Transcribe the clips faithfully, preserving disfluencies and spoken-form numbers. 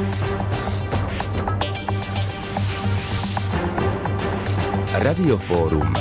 Radioforum.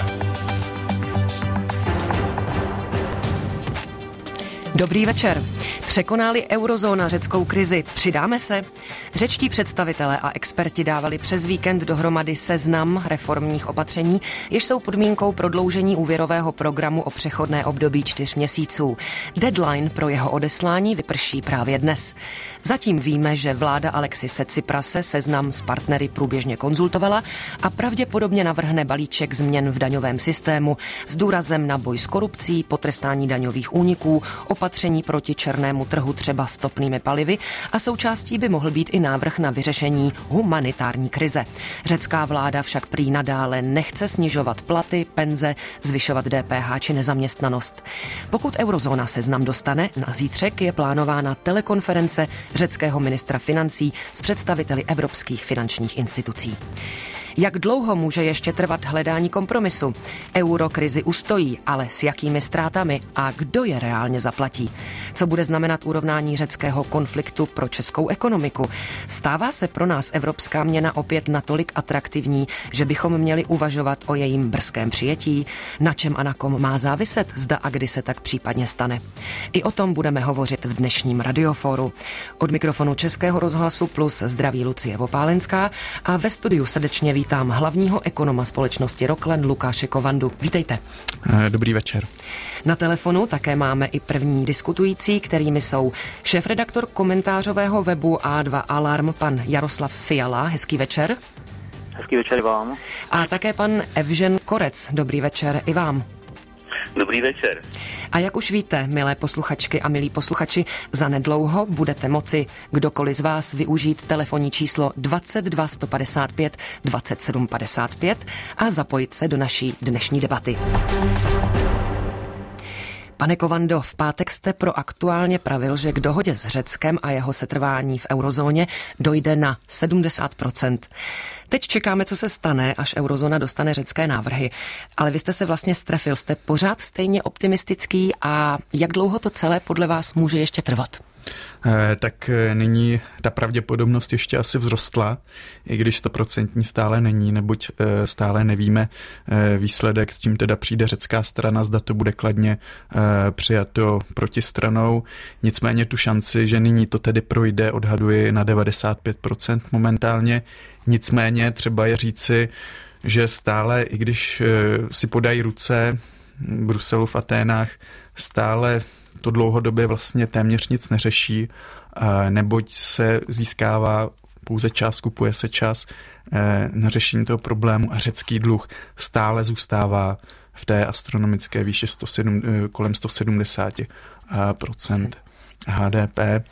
Dobrý večer. Překoná-li eurozóna řeckou krizi, přidáme se? Řečtí představitelé a experti dávali přes víkend dohromady seznam reformních opatření, jež jsou podmínkou prodloužení úvěrového programu o přechodné období čtyř měsíců. Deadline pro jeho odeslání vyprší právě dnes. Zatím víme, že vláda Alexise Tsiprase seznam s partnery průběžně konzultovala a pravděpodobně navrhne balíček změn v daňovém systému s důrazem na boj s korupcí, potrestání daňových úniků, opatření proti černému trhu třeba s topnými palivy a součástí by mohl být i návrh na vyřešení humanitární krize. Řecká vláda však prý nadále nechce snižovat platy, penze, zvyšovat D P H či nezaměstnanost. Pokud eurozóna seznam dostane, na zítřek je plánována telekonference řeckého ministra financí s představiteli evropských finančních institucí. Jak dlouho může ještě trvat hledání kompromisu? Euro krizi ustojí, ale s jakými ztrátami a kdo je reálně zaplatí? Co bude znamenat urovnání řeckého konfliktu pro českou ekonomiku? Stává se pro nás evropská měna opět natolik atraktivní, že bychom měli uvažovat o jejím brzkém přijetí? Na čem a na kom má záviset, zda a kdy se tak případně stane? I o tom budeme hovořit v dnešním Radiofóru. Od mikrofonu Českého rozhlasu Plus zdraví Lucie Vopálenská a ve studiu srdečně vítám hlavního ekonoma společnosti Roklen Lukáše Kovandu. Vítejte. Dobrý večer. Na telefonu také máme i první diskutující, kterými jsou šéfredaktor komentářového webu A dva Alarm, pan Jaroslav Fiala. Hezký večer. Hezký večer vám. A také pan Evžen Korec. Dobrý večer i vám. Dobrý večer. A jak už víte, milé posluchačky a milí posluchači, zanedlouho budete moci kdokoliv z vás využít telefonní číslo dvacet dva sto padesát pět dvacet sedm padesát pět a zapojit se do naší dnešní debaty. Pane Kovando, v pátek jste proaktuálně pravil, že k dohodě s Řeckem a jeho setrvání v eurozóně dojde na sedmdesát procent. Teď čekáme, co se stane, až eurozóna dostane řecké návrhy. Ale vy jste se vlastně strefil, jste pořád stejně optimistický a jak dlouho to celé podle vás může ještě trvat? Eh, tak nyní ta pravděpodobnost ještě asi vzrostla, i když stoprocentní stále není, neboť eh, stále nevíme eh, výsledek, s tím teda přijde řecká strana, zda to bude kladně eh, přijato protistranou. Nicméně tu šanci, že nyní to tedy projde, odhaduji na devadesát pět procent momentálně. Nicméně třeba je říci, že stále, i když eh, si podají ruce v Bruselu, v Aténách, stále to dlouhodobě vlastně téměř nic neřeší, neboť se získává pouze čas, kupuje se čas na řešení toho problému a řecký dluh stále zůstává v té astronomické výši sto sedm, kolem sto sedmdesát procent H D P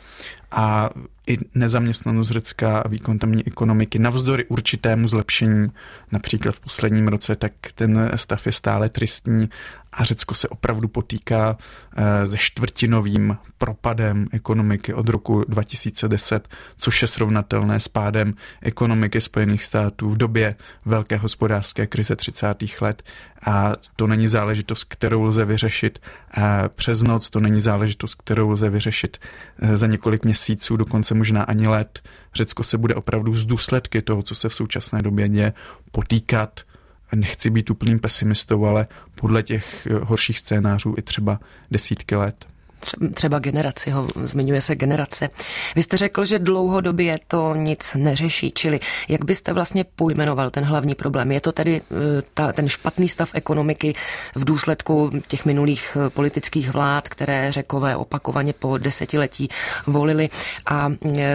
a i nezaměstnanost Řecka a výkon tamní ekonomiky navzdory určitému zlepšení, například v posledním roce, tak ten stav je stále tristní a Řecko se opravdu potýká se čtvrtinovým propadem ekonomiky od roku dva tisíce deset, což je srovnatelné s pádem ekonomiky Spojených států v době velké hospodářské krize třicátých let. A to není záležitost, kterou lze vyřešit přes noc, to není záležitost, kterou lze vyřešit za několik měsíců, dokonce možná ani let. Řecko se bude opravdu z důsledky toho, co se v současné době děje, potýkat. Nechci být úplným pesimistou, ale podle těch horších scénářů i třeba desítky let. Třeba generaci, ho, zmiňuje se generace. Vy jste řekl, že dlouhodobě to nic neřeší, čili jak byste vlastně pojmenoval ten hlavní problém? Je to tedy ta, ten špatný stav ekonomiky v důsledku těch minulých politických vlád, které Řekové opakovaně po desetiletí volili a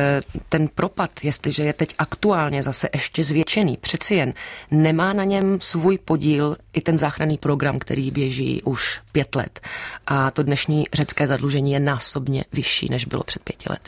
ten propad, jestliže je teď aktuálně zase ještě zvětšený, přeci jen nemá na něm svůj podíl i ten záchranný program, který běží už pět let a to dnešní řecké zadlužení je násobně vyšší, než bylo před pěti lety.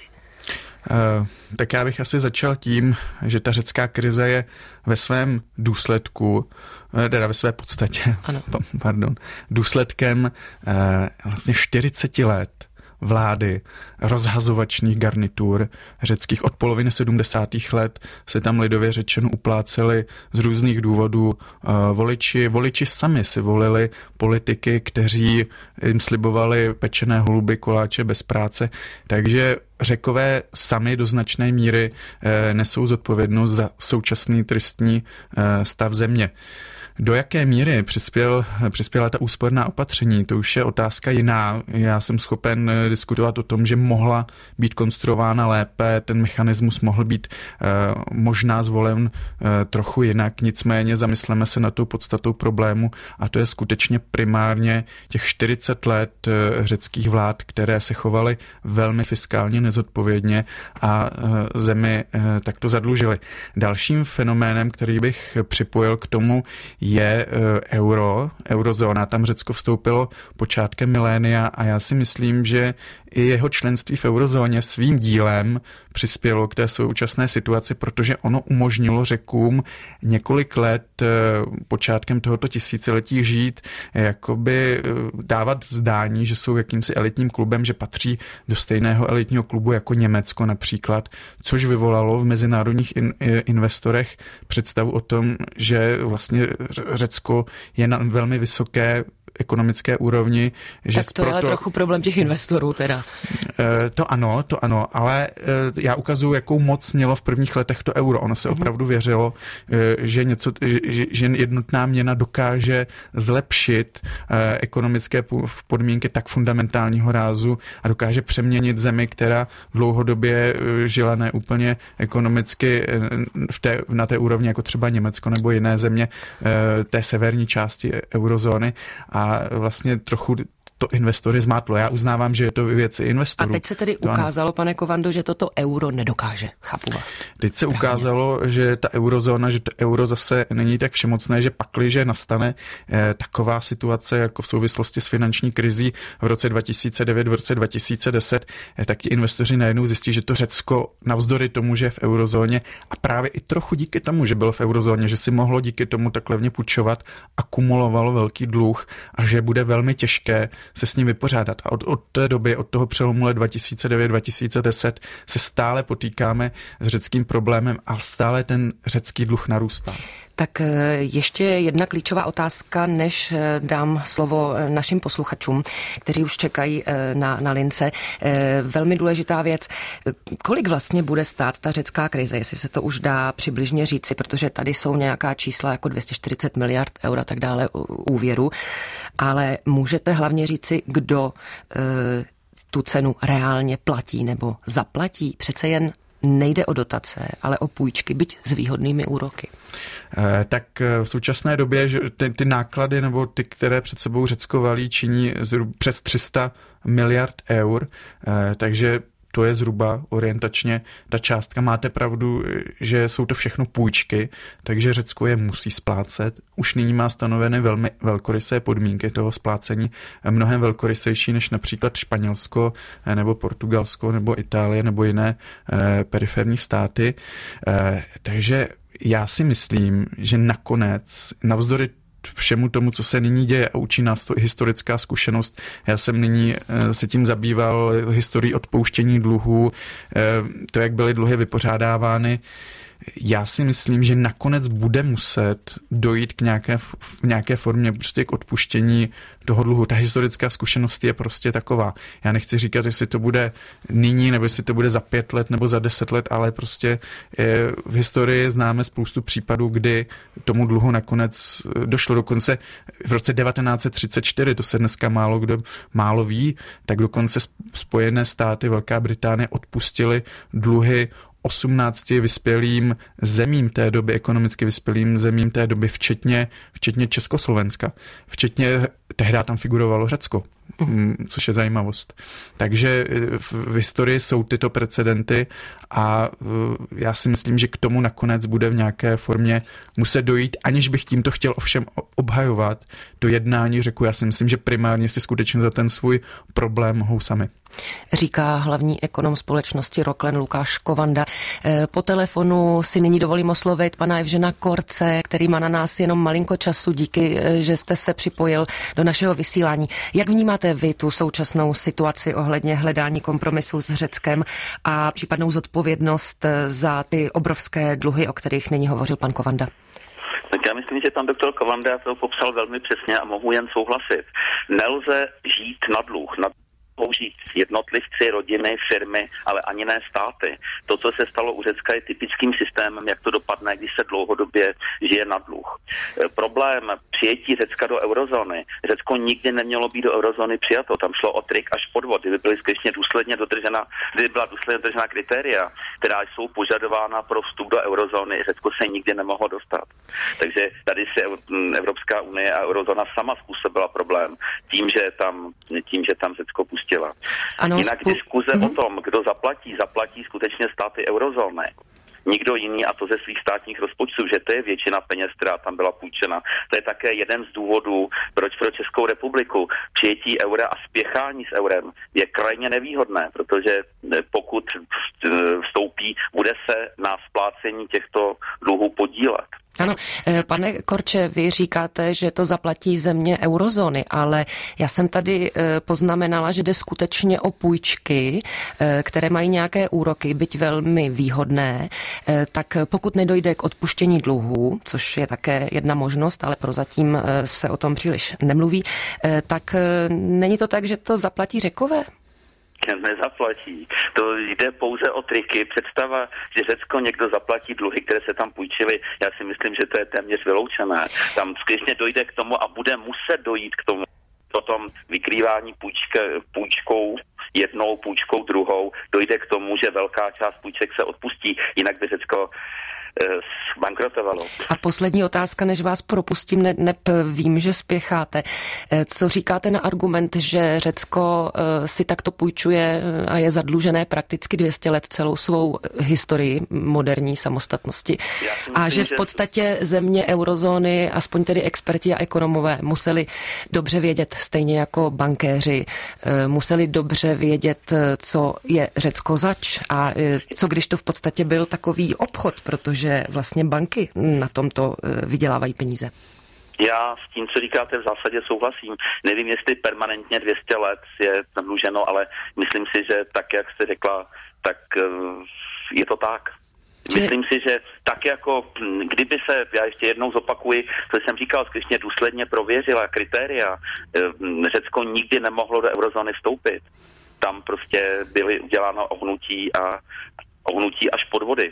Uh, tak já bych asi začal tím, že ta řecká krize je ve svém důsledku, teda ve své podstatě, ano. pardon, důsledkem uh, vlastně čtyřicet let vlády, rozhazovačných garnitur řeckých. Od poloviny sedmdesátých let se tam lidově řečeno upláceli z různých důvodů. Voliči, voliči sami si volili politiky, kteří jim slibovali pečené holuby, koláče bez práce. Takže Řekové sami do značné míry nesou zodpovědnost za současný tristní stav země. Do jaké míry přispěl, přispěla ta úsporná opatření, to už je otázka jiná. Já jsem schopen diskutovat o tom, že mohla být konstruována lépe, ten mechanismus mohl být eh, možná zvolen eh, trochu jinak, nicméně zamysleme se na tou podstatou problému a to je skutečně primárně těch čtyřicet let eh, řeckých vlád, které se chovaly velmi fiskálně nezodpovědně a eh, zemi eh, takto zadlužily. Dalším fenoménem, který bych připojil k tomu, je euro, eurozóna. Tam Řecko vstoupilo počátkem milénia a já si myslím, že i jeho členství v eurozóně svým dílem přispělo k té současné situaci, protože ono umožnilo Řekům několik let počátkem tohoto tisíciletí žít, jakoby dávat zdání, že jsou jakýmsi elitním klubem, že patří do stejného elitního klubu jako Německo například, což vyvolalo v mezinárodních in, investorech představu o tom, že vlastně Řecko je na velmi vysoké ekonomické úrovni. Že tak to proto... je ale trochu problém těch investorů teda. To ano, to ano, ale já ukazuju, jakou moc mělo v prvních letech to euro. Ono se opravdu věřilo, že, něco, že, že jednotná měna dokáže zlepšit ekonomické podmínky tak fundamentálního rázu a dokáže přeměnit zemi, která dlouhodobě žila ne úplně ekonomicky v té, na té úrovni jako třeba Německo nebo jiné země té severní části eurozóny a vlastně trochu to investory zmátlo. Já uznávám, že je to věci investorů. A teď se tedy to ukázalo, ano. Pane Kovando, že toto euro nedokáže. Chápu vás. Teď se Právě. ukázalo, že ta eurozóna, že to euro zase není tak všemocné, že pakliže nastane eh, taková situace, jako v souvislosti s finanční krizí v roce dva tisíce devět, v roce dva tisíce deset, eh, tak ti investoři najednou zjistí, že to Řecko navzdory tomu, že je v eurozóně a právě i trochu díky tomu, že bylo v eurozóně, že si mohlo díky tomu tak levně půjčovat, akumulovalo velký dluh a že bude velmi těžké se s ním vypořádat. A od, od té doby, od toho přelomu let dva tisíce devět dva tisíce deset se stále potýkáme s řeckým problémem a stále ten řecký dluh narůstá. Tak ještě jedna klíčová otázka, než dám slovo našim posluchačům, kteří už čekají na, na lince. Velmi důležitá věc. Kolik vlastně bude stát ta řecká krize, jestli se to už dá přibližně říci, protože tady jsou nějaká čísla jako dvě stě čtyřicet miliard eur a tak dále úvěru, ale můžete hlavně říci, kdo tu cenu reálně platí nebo zaplatí. Přece jen nejde o dotace, ale o půjčky, byť s výhodnými úroky. Tak v současné době že ty, ty náklady nebo ty, které před sebou Řecko valí, činí zhruba přes tři sta miliard eur, takže to je zhruba orientačně ta částka. Máte pravdu, že jsou to všechno půjčky, takže Řecko je musí splácet. Už nyní má stanovené velmi velkorysé podmínky toho splácení, mnohem velkorysejší než například Španělsko nebo Portugalsko nebo Itálie nebo jiné eh, periferní státy. Eh, takže já si myslím, že nakonec navzdory všemu tomu, co se nyní děje a učí nás to i historická zkušenost. Já jsem nyní se tím zabýval historií odpouštění dluhů, to, jak byly dluhy vypořádávány. Já si myslím, že nakonec bude muset dojít k nějaké, v nějaké formě prostě k odpuštění toho dluhu. Ta historická zkušenost je prostě taková. Já nechci říkat, jestli to bude nyní, nebo jestli to bude za pět let, nebo za deset let, ale prostě v historii známe spoustu případů, kdy tomu dluhu nakonec došlo. Dokonce v roce devatenáct set třicet čtyři, to se dneska málo kdo málo ví, tak dokonce Spojené státy, Velká Británie odpustili dluhy osmnácti vyspělým zemím té doby, ekonomicky vyspělým zemím té doby, včetně, včetně Československa. Včetně, tehdy tam figurovalo Řecko, což je zajímavost. Takže v historii jsou tyto precedenty a já si myslím, že k tomu nakonec bude v nějaké formě muset dojít, aniž bych tímto chtěl ovšem obhajovat to jednání Řeku. Já si myslím, že primárně si skutečně za ten svůj problém mohou sami. Říká hlavní ekonom společnosti Roklen Lukáš Kovanda. Po telefonu si nyní dovolím oslovit pana Evžena Korce, který má na nás jenom malinko času. Díky, že jste se připojil do našeho vysílání. Jak vnímáte vnímáte vy tu současnou situaci ohledně hledání kompromisu s Řeckem a případnou zodpovědnost za ty obrovské dluhy, o kterých nyní hovořil pan Kovanda? Tak já myslím, že pan doktor Kovanda to popsal velmi přesně a mohu jen souhlasit. Nelze žít na dluh, na použít jednotlivci, rodiny, firmy, ale ani ne státy. To, co se stalo u Řecka, je typickým systémem, jak to dopadne, když se dlouhodobě žije na dluh. Problém přijetí Řecka do eurozóny. Řecko nikdy nemělo být do eurozóny přijato. Tam šlo o trik až podvod. Kdyby byly skutečně důsledně dodržena, kdyby byla důsledně dodržena kritéria, která jsou požadována pro vstup do eurozóny, Řecko se nikdy nemohlo dostat. Takže tady se Evropská unie a eurozóna sama způsobila problém tím, že tam, tím, že tam Řecko pustí. Ano, Jinak spolu... diskuze mm-hmm. o tom, kdo zaplatí, zaplatí skutečně státy eurozóny. Nikdo jiný, a to ze svých státních rozpočtů, že to je většina peněz, která tam byla půjčena. To je také jeden z důvodů, proč pro Českou republiku přijetí eura a spěchání s eurem je krajně nevýhodné, protože pokud vstoupí, bude se na splácení těchto dluhů podílet. Ano, pane Korče, vy říkáte, že to zaplatí země eurozóny, ale já jsem tady poznamenala, že jde skutečně o půjčky, které mají nějaké úroky, byť velmi výhodné, tak pokud nedojde k odpuštění dluhů, což je také jedna možnost, ale prozatím se o tom příliš nemluví, tak není to tak, že to zaplatí Řekové? Nezaplatí. To jde pouze o triky. Představa, že Řecko někdo zaplatí dluhy, které se tam půjčily, já si myslím, že to je téměř vyloučené. Tam skutečně dojde k tomu a bude muset dojít k tomu potom vykrývání půjčke, půjčkou, jednou půjčkou druhou, dojde k tomu, že velká část půjček se odpustí, jinak by Řecko bankrotovalo. A poslední otázka, než vás propustím, ne, neb vím, že spěcháte. Co říkáte na argument, že Řecko si takto půjčuje a je zadlužené prakticky dvě stě let celou svou historii moderní samostatnosti myslím, a že v podstatě země eurozóny, aspoň tedy experti a ekonomové, museli dobře vědět, stejně jako bankéři, museli dobře vědět, co je Řecko zač a co když to v podstatě byl takový obchod, protože že vlastně banky na tomto vydělávají peníze. Já s tím, co říkáte, v zásadě souhlasím. Nevím, jestli permanentně dvě stě let je zadluženo, ale myslím si, že tak, jak jste řekla, tak je to tak. Či... Myslím si, že tak jako, kdyby se, já ještě jednou zopakuji, co jsem říkal, skutečně důsledně prověřila kritéria, Řecko nikdy nemohlo do eurozóny vstoupit. Tam prostě byly uděláno ohnutí a ohnutí až podvody.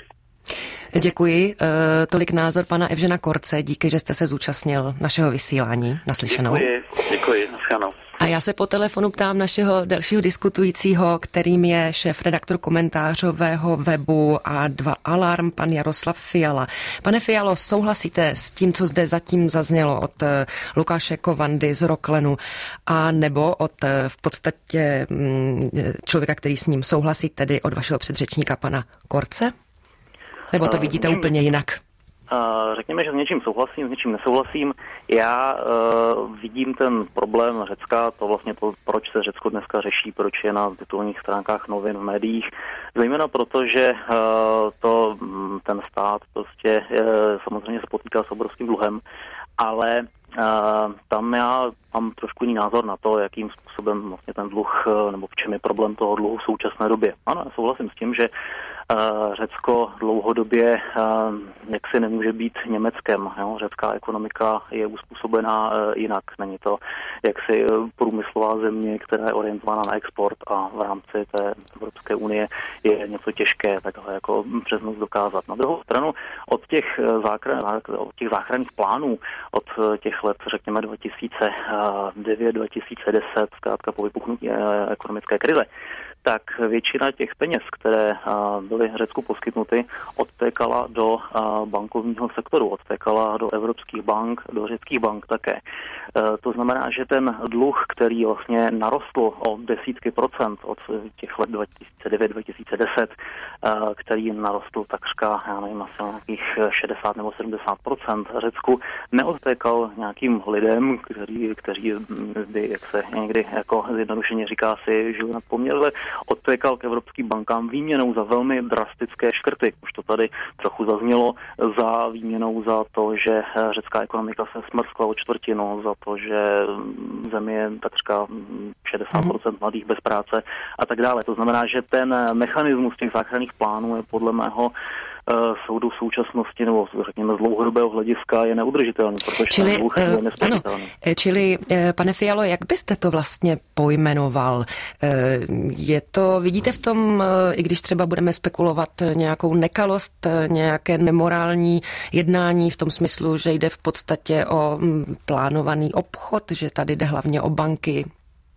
Děkuji. Tolik názor pana Evžena Korce. Díky, že jste se zúčastnil našeho vysílání. Naslyšenou. Děkuji, děkuji. Naschledanou. A já se po telefonu ptám našeho dalšího diskutujícího, kterým je šéf-redaktor komentářového webu A dva Alarm, pan Jaroslav Fiala. Pane Fialo, souhlasíte s tím, co zde zatím zaznělo od Lukáše Kovandy z Roklenu, a nebo od v podstatě člověka, který s ním souhlasí, tedy od vašeho předřečníka pana Korce? Nebo to vidíte uh, úplně jinak? Uh, řekněme, že s něčím souhlasím, s něčím nesouhlasím. Já uh, vidím ten problém Řecka, to vlastně to, proč se Řecko dneska řeší, proč je na titulních stránkách novin v médiích. Zejména proto, že uh, to, ten stát prostě uh, samozřejmě se potýká s obrovským dluhem, ale uh, tam já mám trošku jiný názor na to, jakým způsobem vlastně ten dluh, nebo v čem je problém toho dluhu v současné době. Ano, já souhlasím s tím, že Uh, Řecko dlouhodobě uh, jaksi nemůže být Německem. Jo? Řecká ekonomika je uspůsobená uh, jinak. Není to jaksi uh, průmyslová země, která je orientována na export a v rámci té Evropské unie je něco těžké takhle jako přes noc dokázat. Na druhou stranu od těch, záchran, od těch záchranných plánů, od těch let řekněme dva tisíce devět dva tisíce deset, zkrátka po vypuknutí uh, ekonomické krize, tak většina těch peněz, které byly Řecku poskytnuty, odtékala do bankovního sektoru, odtékala do evropských bank, do řeckých bank také. To znamená, že ten dluh, který vlastně narostl o desítky procent od těch let dva tisíce devět dva tisíce deset, který narostl takřka, já nevím, asi nějakých šedesát nebo sedmdesát procent Řecku, neodtékal nějakým lidem, kteří, kteří by, jak se někdy jako zjednodušeně říká, si žili nad poměr, ale odtékal k evropským bankám výměnou za velmi drastické škrty. Už to tady trochu zaznělo, za výměnou za to, že řecká ekonomika se smrskla o čtvrtinu, za to, že zemi je takřka šedesát procent mladých bez práce a tak dále. To znamená, že ten mechanismus těch záchranných plánů je podle mého soudu v současnosti nebo řekněme z dlouhodobého hlediska je neudržitelný, protože čili, ten dluh je nesplnitelný. Ano, čili, pane Fialo, jak byste to vlastně pojmenoval? Je to, vidíte v tom, i když třeba budeme spekulovat, nějakou nekalost, nějaké nemorální jednání v tom smyslu, že jde v podstatě o plánovaný obchod, že tady jde hlavně o banky?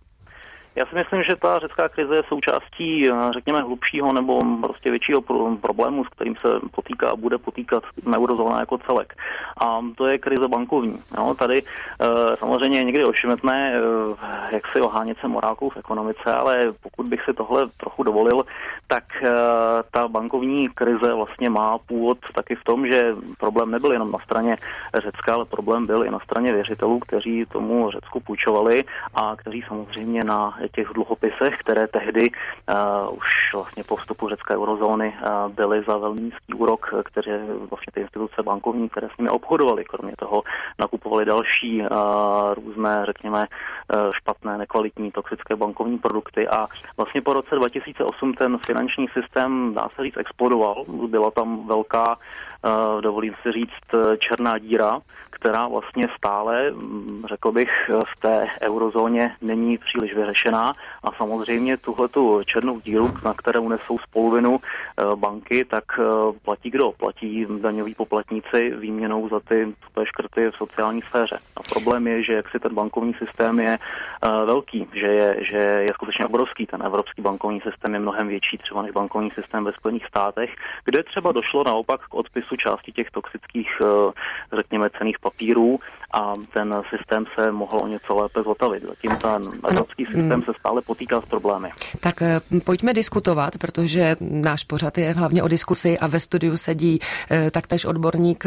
Já si myslím, že ta řecká krize je součástí, řekněme, hlubšího nebo prostě většího problému, s kterým se potýká a bude potýkat eurozóna jako celek. A to je krize bankovní. Jo, tady e, samozřejmě někdy ošemetné, e, jak si ohánět se morálkou v ekonomice, ale pokud bych si tohle trochu dovolil, tak e, ta bankovní krize vlastně má původ taky v tom, že problém nebyl jenom na straně Řecka, ale problém byl i na straně věřitelů, kteří tomu Řecku půjčovali a kteří samozřejmě na těch dluhopisech, které tehdy uh, už vlastně po vstupu řecké eurozóny uh, byly za velmi nízký úrok, které vlastně ty instituce bankovní, které s nimi obchodovaly. Kromě toho nakupovali další uh, různé, řekněme, uh, špatné, nekvalitní, toxické bankovní produkty a vlastně po roce dva tisíce osm ten finanční systém, dá se říct, explodoval. Byla tam velká, uh, dovolím si říct, černá díra, která vlastně stále, řekl bych, v té eurozóně není příliš vyřešená a samozřejmě tuhletu černou díru, na kterou nesou spoluvinu banky, tak platí kdo? Platí daňoví poplatníci výměnou za ty tupé škrty v sociální sféře. A problém je, že jak si ten bankovní systém je velký, že je, že je skutečně obrovský. Ten evropský bankovní systém je mnohem větší třeba než bankovní systém ve Spojených státech, kde třeba došlo naopak k odpisu části těch toxických, řekněme, cenných papírů a ten systém se mohl o něco lépe zotavit. Zatím ten evropský systém se stále potýká s problémy. Tak pojďme diskutovat, protože náš pořad je hlavně o diskusi a ve studiu sedí taktéž odborník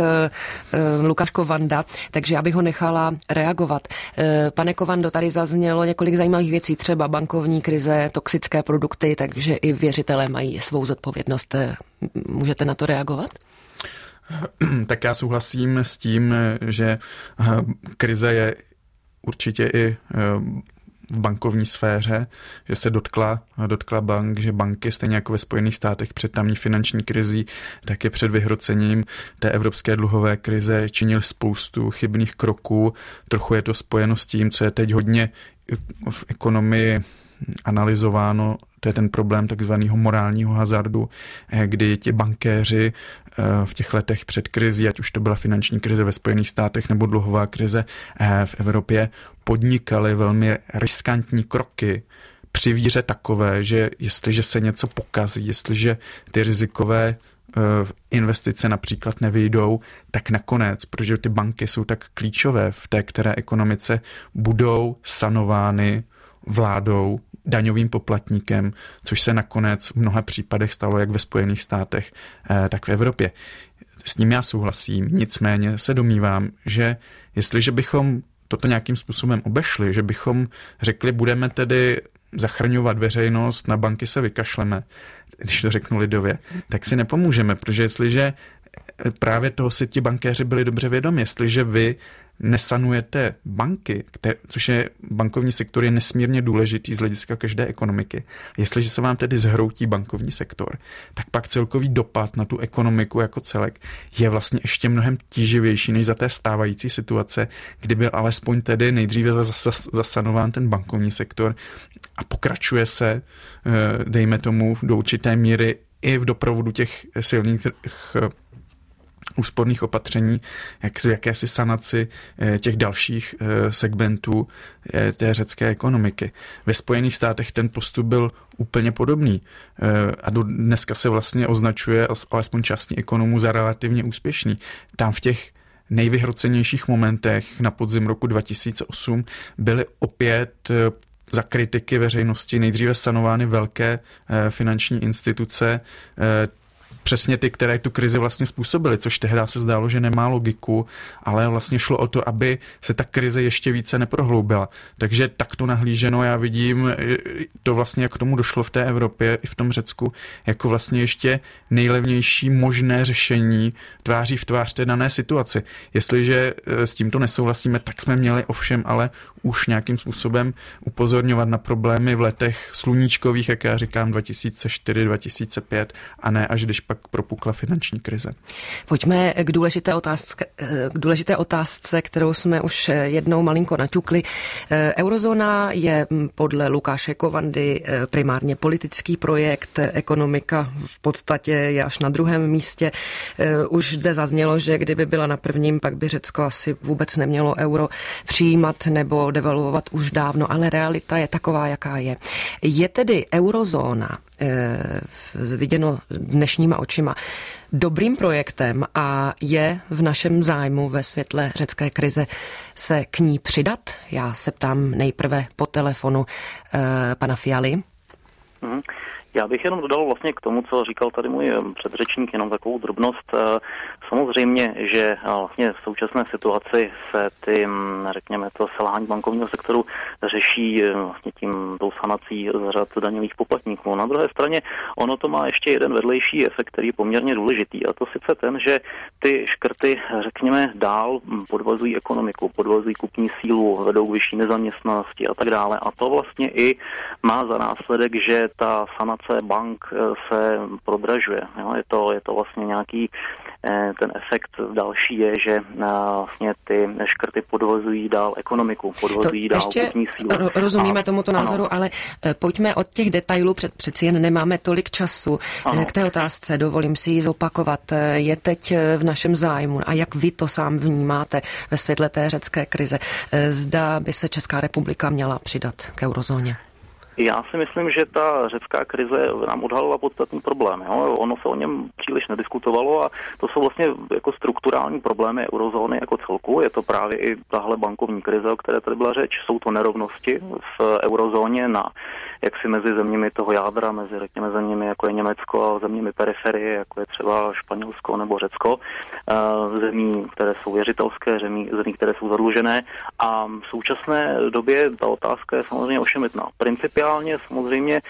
Lukáš Kovanda, takže já bych ho nechala reagovat. Pane Kovando, tady zaznělo několik zajímavých věcí, třeba bankovní krize, toxické produkty, takže i věřitelé mají svou zodpovědnost. Můžete na to reagovat? Tak já souhlasím s tím, že krize je určitě i v bankovní sféře, že se dotkla, dotkla bank, že banky stejně jako ve Spojených státech před tamní finanční krizí, tak je před vyhrocením té evropské dluhové krize činil spoustu chybných kroků. Trochu je to spojeno s tím, co je teď hodně v ekonomii analyzováno, to je ten problém takzvaného morálního hazardu, kdy ti bankéři v těch letech před krizí, ať už to byla finanční krize ve Spojených státech nebo dluhová krize v Evropě, podnikali velmi riskantní kroky při víře takové, že jestliže se něco pokazí, jestliže ty rizikové investice například nevyjdou, tak nakonec, protože ty banky jsou tak klíčové v té které ekonomice, budou sanovány vládou, daňovým poplatníkem, což se nakonec v mnoha případech stalo jak ve Spojených státech, tak v Evropě. S ním já souhlasím, nicméně se domnívám, že jestliže bychom toto nějakým způsobem obešli, že bychom řekli, budeme tedy zachraňovat veřejnost, na banky se vykašleme, když to řeknu lidově, tak si nepomůžeme, protože jestliže právě toho si ti bankéři byli dobře vědomi, jestliže vy nesanujete banky, které, což je bankovní sektor je nesmírně důležitý z hlediska každé ekonomiky. Jestliže se vám tedy zhroutí bankovní sektor, tak pak celkový dopad na tu ekonomiku jako celek je vlastně ještě mnohem tíživější než za té stávající situace, kdy byl alespoň tedy nejdříve zasanován ten bankovní sektor a pokračuje se, dejme tomu, do určité míry i v doprovodu těch silných úsporných opatření, jak z jakési sanaci těch dalších segmentů té řecké ekonomiky. Ve Spojených státech ten postup byl úplně podobný a do dneska se vlastně označuje alespoň částí ekonomů za relativně úspěšný. Tam v těch nejvyhrocenějších momentech na podzim roku dva tisíce osm byly opět za kritiky veřejnosti nejdříve sanovány velké finanční instituce, přesně ty, které tu krizi vlastně způsobily, což tehdy se zdálo, že nemá logiku, ale vlastně šlo o to, aby se ta krize ještě více neprohloubila. Takže takto nahlíženo já vidím to vlastně, jak k tomu došlo v té Evropě i v tom Řecku, jako vlastně ještě nejlevnější možné řešení tváří v tvář té dané situaci. Jestliže s tímto nesouhlasíme, tak jsme měli ovšem ale už nějakým způsobem upozorňovat na problémy v letech sluníčkových, jak já říkám, dva tisíce čtyři dva tisíce pět a ne až když pak propukla finanční krize. Pojďme k důležité otázce, k důležité otázce, kterou jsme už jednou malinko naťukli. Eurozóna je podle Lukáše Kovandy primárně politický projekt, ekonomika v podstatě je až na druhém místě. Už zde zaznělo, že kdyby byla na prvním, pak by Řecko asi vůbec nemělo euro přijímat nebo devalvovat už dávno, ale realita je taková, jaká je. Je tedy eurozóna viděno dnešníma očima dobrým projektem a je v našem zájmu ve světle řecké krize se k ní přidat? Já se ptám nejprve po telefonu eh, pana Fialy. Mm. Já bych jenom dodal vlastně k tomu, co říkal tady můj předřečník, jenom takovou drobnost. Samozřejmě, že vlastně v současné situaci se ty, řekněme, to selhání bankovního sektoru řeší vlastně tím tou sanací z řad daňových poplatníků. Na druhé straně ono to má ještě jeden vedlejší efekt, který je poměrně důležitý, a to sice ten, že ty škrty, řekněme, dál podvazují ekonomiku, podvazují kupní sílu, vedou k vyšší nezaměstnanosti a tak dále. A to vlastně i má za následek, že ta sanace bank se prodražuje. Jo, je to, je to vlastně nějaký ten efekt další je, že vlastně ty škrty podvozují dál ekonomiku, podvozují to dál kupní sílu. Rozumíme a, tomuto názoru, ano. Ale pojďme od těch detailů, před, přeci jen nemáme tolik času ano. K té otázce, dovolím si ji zopakovat. Je teď v našem zájmu a jak vy to sám vnímáte ve světle té řecké krize? Zda by se Česká republika měla přidat k eurozóně? Já si myslím, že ta řecká krize nám odhalila podstatný problém. Jo? Ono se o něm příliš nediskutovalo a to jsou vlastně jako strukturální problémy eurozóny jako celku. Je to právě i tahle bankovní krize, o které tady byla řeč. Jsou to nerovnosti v eurozóně na jaksi mezi zeměmi toho jádra, mezi řekněme zeměmi jako je Německo a zeměmi periferie, jako je třeba Španělsko nebo Řecko, zemí, které jsou věřitelské, zemí, zemí, které jsou zadlužené. A v současné době ta otázka je samozřejmě ošemetná. Principiálně samozřejmě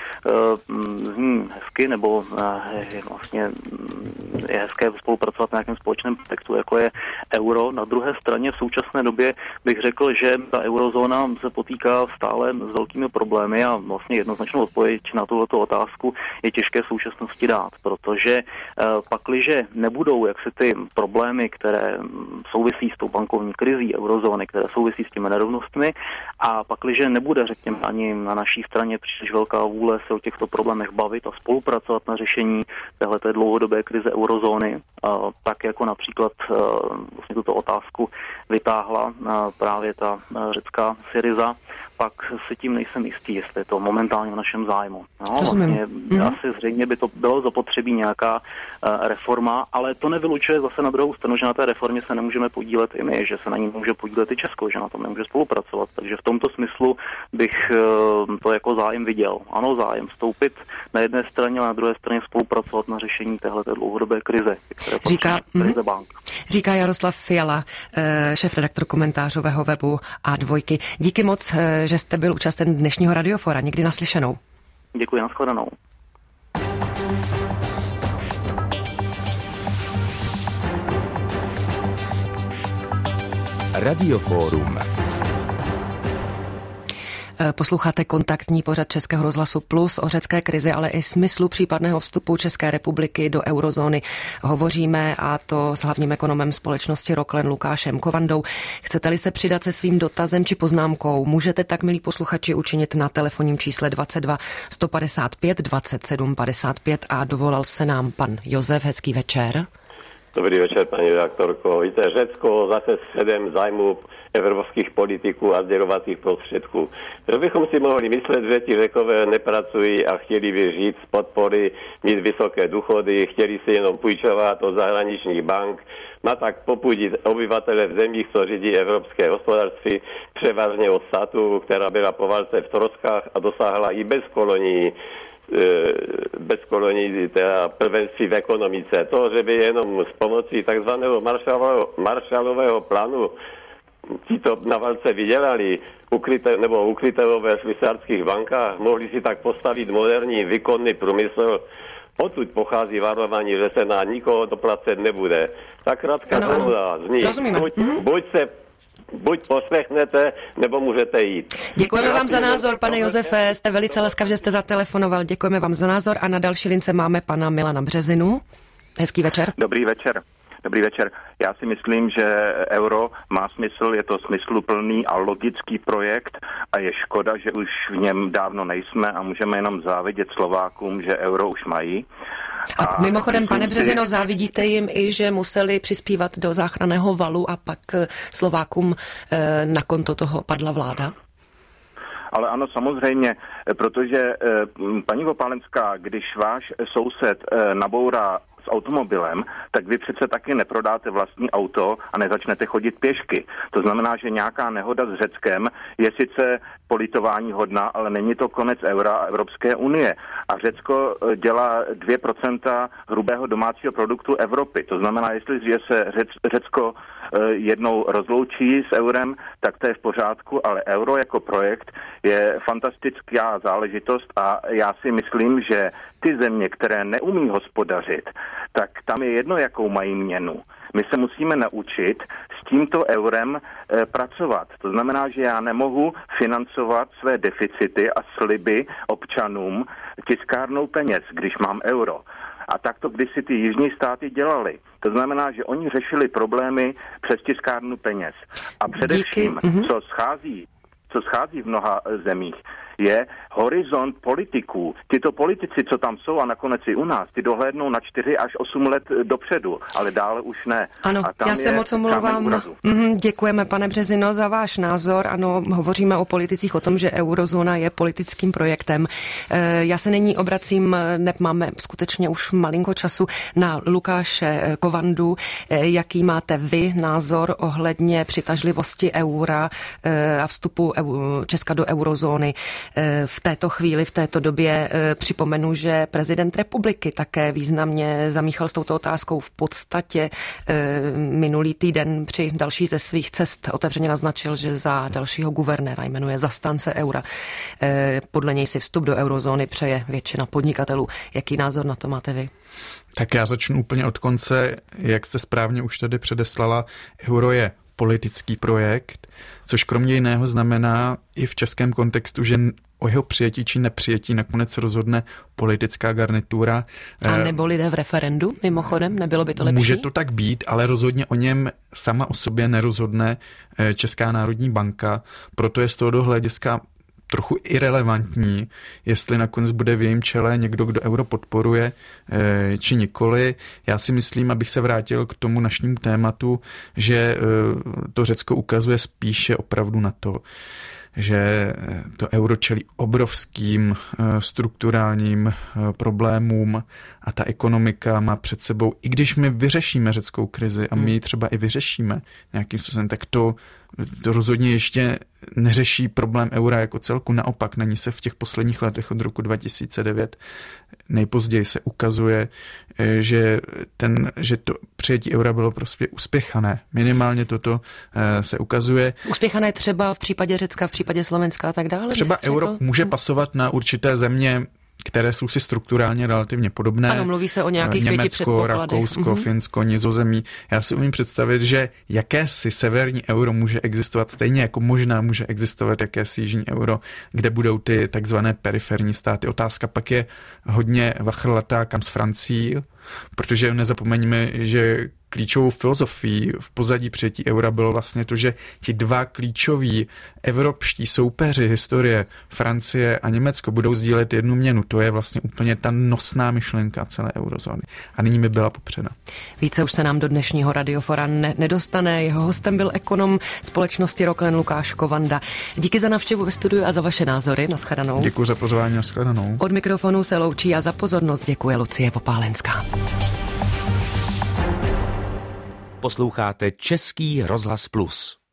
zní hezky, nebo je vlastně je hezké spolupracovat na nějakém společném textu, jako je euro. Na druhé straně v současné době bych řekl, že ta eurozóna se potýká stále s velkými problémy a vlastně jednoznačnou odpověď na tuhleto otázku je těžké v současnosti dát, protože pakliže nebudou jaksi ty problémy, které souvisí s tou bankovní krizí eurozóny, které souvisí s těmi nerovnostmi, a pakliže nebude, řekněme, ani na naší straně příliš velká vůle se o těchto problémech bavit a spolupracovat na řešení téhleté dlouhodobé krize eurozóny, tak jako například vlastně tuto otázku vytáhla právě ta řecká Syriza, pak si tím nejsem jistý, jestli je to momentálně v našem zájmu. No, vlastně mm. asi zřejmě by to bylo zapotřebí nějaká uh, reforma, ale to nevylučuje zase na druhou stranu, že na té reformě se nemůžeme podílet i my, že se na ní může podílet i Česko, že na tom nemůže spolupracovat. Takže v tomto smyslu bych uh, to jako zájem viděl. Ano, zájem vstoupit na jedné straně, a na druhé straně spolupracovat na řešení téhleté dlouhodobé krize, které říká, krize bank. Říká Jaroslav Fiala, šéfredaktor komentářového webu A dva. Díky moc, že jste byl účasten dnešního Radiofora. Někdy naslyšenou. Děkuji, nashledanou. Radioforum. Posloucháte kontaktní pořad Českého rozhlasu Plus o řecké krizi, ale i smyslu případného vstupu České republiky do eurozóny. Hovoříme, a to s hlavním ekonomem společnosti Roklen Lukášem Kovandou. Chcete-li se přidat se svým dotazem či poznámkou, můžete tak, milí posluchači, učinit na telefonním čísle dvacet dva sto padesát pět dvacet sedm padesát pět a dovolal se nám pan Josef. Hezký večer. Dobrý večer, paní redaktorko. Víte, Řecko zase středem zájmu evropských politiků a sdělovacích prostředků. To bychom si mohli myslet, že ti Řekové nepracují a chtěli by žít z podpory, mít vysoké důchody, chtěli si jenom půjčovat od zahraničních bank, má tak popudit obyvatele v zemích, co řídí evropské hospodářství, převážně od státu, která byla po válce v troskách a dosáhla i bez kolonií bez kolonií, teda prvenství v ekonomice. To, že by jenom s pomocí takzvaného Marshallového, Marshallového plánu ti to na válce vydělali, ukryté, nebo ukrytého ve švýcarských bankách, mohli si tak postavit moderní výkonný průmysl. Odtud pochází varování, že se na nikoho doplacet nebude. Ta krátká dohoda zní, buď, buď se buď poslechnete, nebo můžete jít. Děkujeme vám za názor, pane Josefe, jste velice laskav, že jste zatelefonoval. Děkujeme vám za názor a na další lince máme pana Milana Březinu. Hezký večer. Dobrý večer. Dobrý večer. Já si myslím, že euro má smysl, je to smysluplný a logický projekt a je škoda, že už v něm dávno nejsme a můžeme jenom závidět Slovákům, že euro už mají. A, a mimochodem, pane Březino, závidíte jim i, že museli přispívat do záchranného valu a pak Slovákům eh, na konto toho padla vláda? Ale ano, samozřejmě, protože eh, paní Opálenská, když váš soused eh, nabourá s automobilem, tak vy přece taky neprodáte vlastní auto a nezačnete chodit pěšky. To znamená, že nějaká nehoda s Řeckem je sice politování hodná, ale není to konec eura a Evropské unie. A Řecko dělá dvě procenta hrubého domácího produktu Evropy. To znamená, jestli se Řecko jednou rozloučí s eurem, tak to je v pořádku, ale euro jako projekt je fantastická záležitost a já si myslím, že ty země, které neumí hospodařit, tak tam je jedno, jakou mají měnu. My se musíme naučit s tímto eurem e, pracovat. To znamená, že já nemohu financovat své deficity a sliby občanům tiskárnou peněz, když mám euro. A tak to kdysi ty jižní státy dělali. To znamená, že oni řešili problémy přes tiskárnu peněz. A především, Díky. co schází, co schází v mnoha zemích, je horizont politiků. Tyto politici, co tam jsou a nakonec i u nás, ty dohlédnou na čtyři až osm let dopředu, ale dále už ne. Ano, a tam já se moc omlouvám. Mm, děkujeme, pane Březino, za váš názor. Ano, hovoříme o politicích, o tom, že eurozóna je politickým projektem. E, já se nyní obracím, ne, máme skutečně už malinko času, na Lukáše Kovandu. E, jaký máte vy názor ohledně přitažlivosti eura e, a vstupu eu, Česka do eurozóny? V této chvíli, v této době připomenu, že prezident republiky také významně zamíchal s touto otázkou. V podstatě minulý týden při další ze svých cest otevřeně naznačil, že za dalšího guvernéra jmenuje zastánce eura. Podle něj si vstup do eurozóny přeje většina podnikatelů. Jaký názor na to máte vy? Tak já začnu úplně od konce. Jak jste správně už tady předeslala, euro je politický projekt, což kromě jiného znamená i v českém kontextu, že o jeho přijetí či nepřijetí nakonec rozhodne politická garnitura. A nebo lidé v referendu, mimochodem, nebylo by to lepší? Může to tak být, ale rozhodně o něm sama o sobě nerozhodne Česká národní banka, proto je z toho hlediska trochu irelevantní, jestli nakonec bude v jejím čele někdo, kdo euro podporuje, či nikoli. Já si myslím, abych se vrátil k tomu našemu tématu, že to Řecko ukazuje spíše opravdu na to, že to euro čelí obrovským strukturálním problémům a ta ekonomika má před sebou, i když my vyřešíme řeckou krizi a my ji třeba i vyřešíme nějakým způsobem, tak to, to rozhodně ještě neřeší problém eura jako celku. Naopak, na ní se v těch posledních letech od roku dva tisíce devět nejpozději se ukazuje, že, ten, že to přijetí eura bylo prostě uspěchané. Minimálně toto se ukazuje. Uspěchané třeba v případě Řecka, v případě Slovenska a tak dále? Třeba euro může pasovat na určité země, které jsou si strukturálně relativně podobné. Ano, mluví se o nějakých Německo, pěti předpokladech. Rakousko, mm-hmm. Finsko, Nizozemí. Já si umím představit, že jakési severní euro může existovat stejně, jako možná může existovat jakési jižní euro, kde budou ty takzvané periferní státy. Otázka pak je hodně vachrlatá, kam s Francií, protože nezapomeňme, že klíčovou filozofií v pozadí přijetí eura bylo vlastně to, že ti dva klíčoví evropští soupeři historie, Francie a Německo, budou sdílet jednu měnu. To je vlastně úplně ta nosná myšlenka celé eurozóny. A nyní mi byla popřena. Více už se nám do dnešního Radiofora ne- nedostane. Jeho hostem byl ekonom společnosti Roklen Lukáš Kovanda. Díky za návštěvu ve studiu a za vaše názory. Naschledanou. Děkuji za pozvání, naschledanou. Od mikrofonu se loučí a za pozornost děkuje Lucie Popálenská. Posloucháte Český rozhlas Plus.